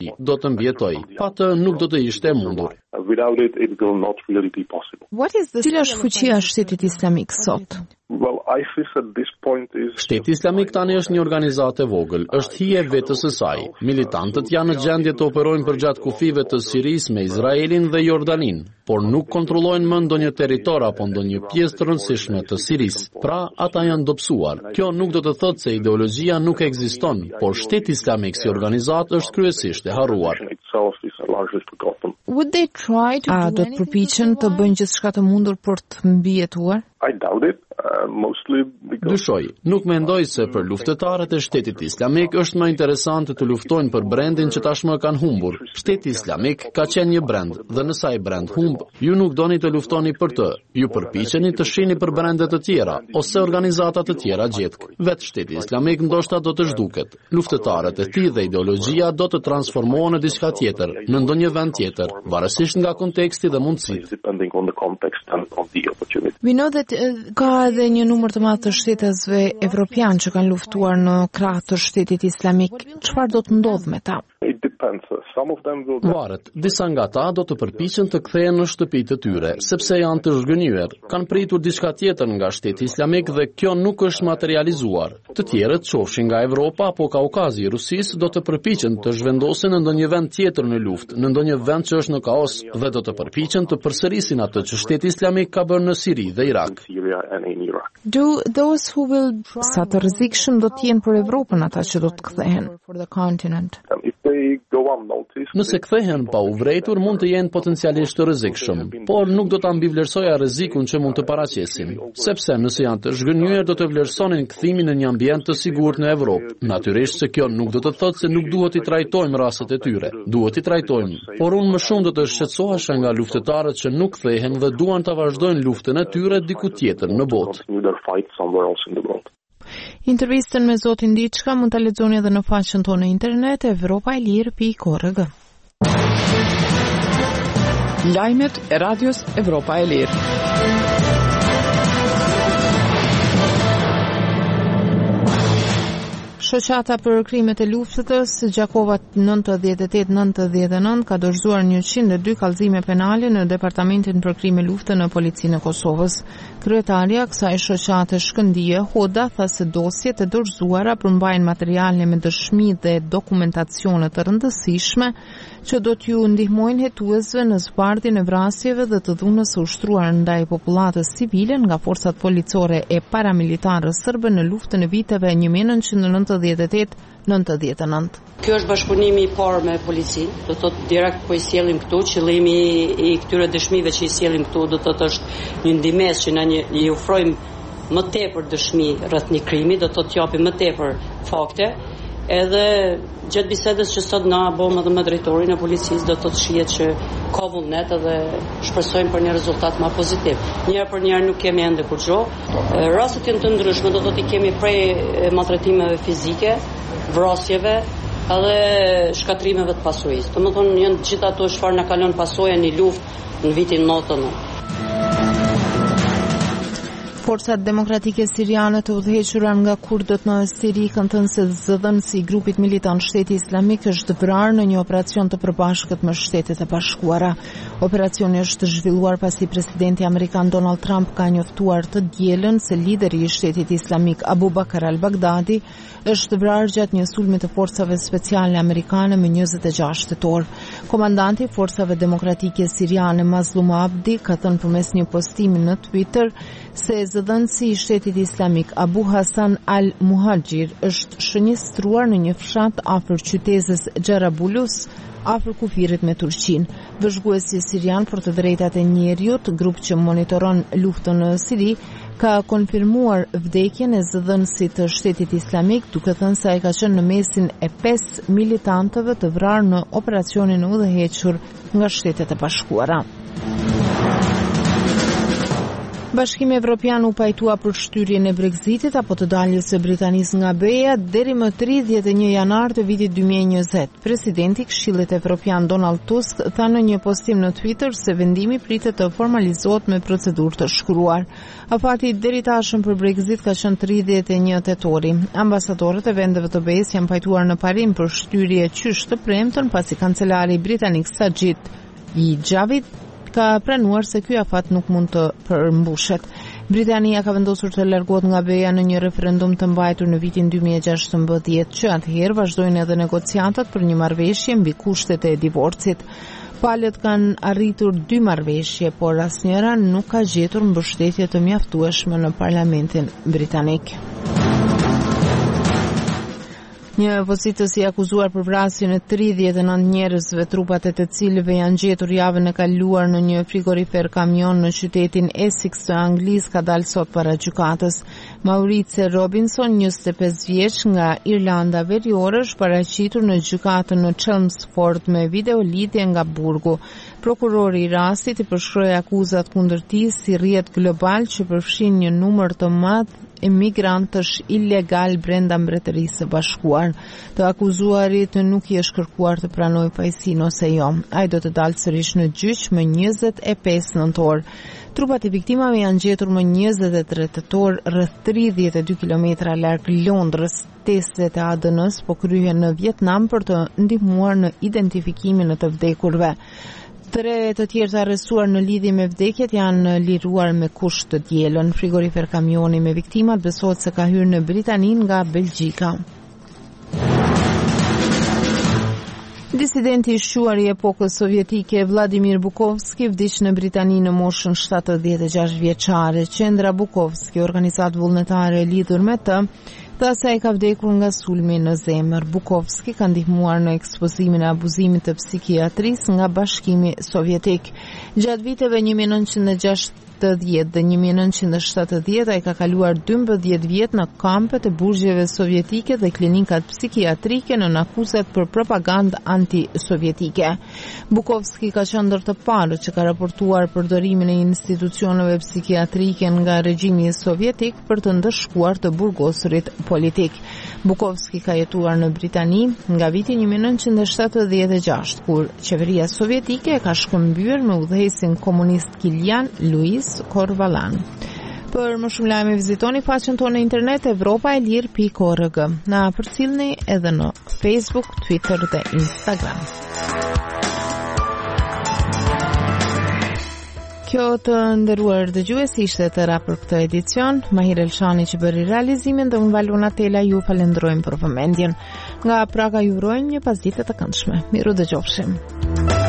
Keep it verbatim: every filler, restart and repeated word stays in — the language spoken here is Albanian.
do të mbjetoj. Pa të nuk do të ishte e mundur. Without it, it will not really be possible. Cila është fuqia e Shtetit Islamik sot? Well, ISIS at this point is... Shteti Islamik tani është një organizatë e vogël, është hije vetës së saj. Militantët janë në gjendje të operojnë përgjatë kufive të Sirisë me Izraelin dhe Jordanin, por nuk kontrollojnë më ndonjë territor apo ndonjë pjesë të rëndësishme të Sirisë. Pra, ata janë dobësuar. Kjo nuk do të thotë se ideologjia nuk ekziston, por Shteti Islamik si organizatë është kryesisht e harruar. A do të përpiqen të bëjnë gjithçka të mundur për të mbijetuar? I doubt it, uh, mostly because... Dyshoj, nuk mendoj se për luftëtarët e Shtetit Islamik është më interesante të luftojnë për brendin që tashmë kanë humbur. Shteti Islamik ka qenë një brend dhe nësa i brend humb, ju nuk doni të luftoni për të, ju përpiqeni të shihni për brendet të tjera ose organizata të tjera gjetk. Vetë Shteti Islamik ndoshta do të zhduket. Luftëtarët e tij dhe ideologjia do të transformohen në diçka tjetër, në ndonjë vend tjetër, varësisht nga konteksti dhe mundësitë. We know that ka edhe një numër të madh të shtetësve evropian që kanë luftuar në krah të Shtetit Islamik. Çfarë do të ndodhë me ta? Varet, disa nga ta do të përpiqen të kthehen në shtëpitë e tyre, sepse janë të zhgënjur. Kanë pritur diçka tjetër nga Shteti Islamik dhe kjo nuk është materializuar. Të tjerët, qofshin nga Evropa apo Kaukazi i Rusisë, do të përpiqen të zhvendosen në ndonjë vend tjetër në luftë, në ndonjë vend që është në kaos, dhe do të përpiqen të përsërisin atë që Shteti Islamik ka bërë në Siri dhe Irak. Do those who will sa të rrezikshëm do të jenë për Evropën ata që do të kthehen for the continent? Nëse kthehen pa u vrejtur, mund të jenë potencialisht të rrezikshëm, por nuk do ta mbivlerësoja rrezikun që mund të paraqesin, sepse nëse janë të zhgënjur do të vlerësonin kthimin në një ambient të sigurt në Evropë. Natyrisht se kjo nuk do të thotë se nuk duhet i trajtojmë rastet e tyre. Duhet i trajtojmë, por unë më shumë do të shqetësohesha nga luftëtarët që nuk kthehen dhe duan ta vazhdojnë luftën e tyre diku tjetër në botë. Intervistën me Zotin Diçka mund ta lexoni edhe në faqen tonë në internet evropaelir pikë org. Lajmet e radios Evropa e Lirë. Shoqata për krimet e luftës, Gjakovat nëntëdhjetë e tetë nëntëdhjetë e nëntë, ka dorëzuar njëqind e dy kallëzime penale në Departamentin për krime lufte në Policinë e Kosovës. Kryetaria kësaj shoqate Shkëndije Hoda tha se dosjet e dorëzuara përmbajnë materiale me dëshmi dhe dokumentacione të rëndësishme që do t'ju ndihmojnë hetuesve në zbardhjen e vrasjeve dhe të dhunës së ushtruar ndaj popullatës civile nga forcat policore e paramilitare serbe në luftën e viteve një mijë e nëntëqind e nëntëdhjetë e tetë nëntëdhjetë e nëntë. Kjo është bashkëpunimi i parë me policinë, do të thotë direkt po i sjellim këtu, qëllimi i këtyre dëshmive që i sjellim këtu do të thotë është një ndihmës që na një i ofrojmë më tepër dëshmi rreth një krimi, do të thotë japim më tepër fakte. Edhe gjatë bisedës që sot na bëm edhe me drejtorin e policisë do të shihet që ka vullnet edhe shpresojmë për një rezultat më pozitiv. Njëherë për njëherë nuk kemi ende kurrë. Rastet janë të ndryshme, do të thotë kemi prej maltretimeve fizike, vrasjeve edhe shkatrimeve të pasurisë. Domethënë janë të gjitha ato çfarë na kalon pasoja në luftë në vitin nëntëdhjetë e nëntë. Forcat demokratike siriane të udhëhequra nga kurdët në Siri kanë thënë se zëdhënësi i grupit militant Shteti Islamik është vrarë në një operacion të përbashkët me Shtetet e Bashkuara. Operacioni është zhvilluar pasi presidenti amerikan Donald Trump ka njoftuar të dielën se lideri i Shtetit Islamik Abu Bakr al-Baghdadi është vrarë gjatë një sulmi të forcave speciale amerikane më njëzet e gjashtë tetor. Komandanti i forcave demokratike siriane Mazlum Abdi ka thënë përmes një postimi në Twitter se zëdhënësi i Shtetit Islamik Abu Hasan al-Muhajir është shënjestruar në një fshat afër qytetit Xharabulus, afër kufirit me Turqinë. Vëzhguesi sirian për të drejtat e njerëzit, grup që monitoron luftën në Siri, ka konfirmuar vdekjen e zëdhënësit të Shtetit Islamik, duke thënë se ai ka qenë në mesin e pesë militantëve të vrarë në operacionin e udhëhequr nga Shtetet e Bashkuara. Bashkimi Evropian u pajtua për shtyrjen e Brexitit apo të daljes së Britanisë nga B-ja deri më tridhjetë e një janar të vitit dy mijë e njëzet. Presidenti i Këshillit Evropian Donald Tusk tha në një postim në Twitter se vendimi pritet të formalizohet me procedurë të shkruar. Afati deri tashëm për Brexit ka qenë tridhjetë e një tetori. Ambasadorët e vendeve të B-s janë pajtuar në parim për shtyrje qysh të premtën pasi kancelari britanik Sajid i Javid ka pranuar se ky afat nuk mund të përmbushet. Britania ka vendosur të largohet nga B-ja në një referendum të mbajtur në vitin dy mijë e gjashtëmbëdhjetë, që atëherë vazhdojnë edhe negociatat për një marrëveshje mbi kushtet e divorcit. Palët kanë arritur dy marrëveshje, por asnjëra nuk ka gjetur mbështetje të mjaftueshme në Parlamentin britanik. Një pozitës i akuzuar për vrasjen e tridhjetë e nëntë njerëzve, trupat e të cilëve janë gjetur javën e kaluar në një frigorifer kamion në qytetin Essex të Anglisë, ka dalë sot para gjykatës. Maurice Robinson, njëzet e pesë vjeç, nga Irlanda Veriore, është paraqitur në gjykatën në Chelmsford me videolidhje nga burgu. Prokurori i rastit i përshkroi akuzat kundër tij si rrjet global që përfshin një numër të madh emigrantësh ilegal brenda Mbretërisë së Bashkuar. Të akuzuarit nuk i është kërkuar të pranojë pajësinë ose jo. Ai do të dalë sërish në gjyq më njëzet e pesë nëntor. Trupat e viktimave janë gjetur më njëzet e tre tetor rreth tridhjetë e dy kilometra larg Londrës. Testet e A D N-s po kryhen në Vietnam për të ndihmuar në identifikimin e të vdekurve. Tre të tjerë të arrestuar në lidhje me vdekjet janë liruar me kusht të dielën. Frigorifer kamioni me viktimat besohet se ka hyrë në Britani nga Belgjika. Disidenti i shquar i epokës sovjetike Vladimir Bukovski vdiq në Britani në moshën shtatëdhjetë e gjashtë vjeçare. Qendra Bukovski, organizatë vullnetare e lidhur me të, tha se ai ka vdekur nga sulmi në zemër. Bukovski ka ndihmuar në ekspozimin e abuzimit të psikiatrisë nga Bashkimi Sovjetik. Gjatë viteve një mijë e nëntëqind e gjashtëdhjetë dhe një mijë e nëntëqind e shtatëdhjetë ai ka kaluar dymbëdhjetë vjet në kampet e burgjeve sovjetike dhe klinikat psikiatrike në akuzat për propagandë anti-sovjetike. Bukovski ka qenë ndër të parët që ka raportuar përdorimin e institucioneve psikiatrike nga regjimi sovjetik për të ndëshkuar të burgosurit politik. Bukovski ka jetuar në Britani nga viti një mijë e nëntëqind e shtatëdhjetë e gjashtë, kur qeveria sovjetike e ka shkëmbyer me udhëheqësin komunist Kilian Luis Korvalan. Për më shumë lajme vizitoni faqen tonë në internet evropa e lirë pikë org. Na përcjellni edhe në Facebook, Twitter dhe Instagram. Kjo të nderuar dëgjues ishte tëra për këtë edicion. Mahir Elshani që bëri realizimin dhe unë Valuna Tela ju falenderojmë për vëmendjen. Nga Praga ju urojmë një pasditë të këndshme. Miru dëgjofshim.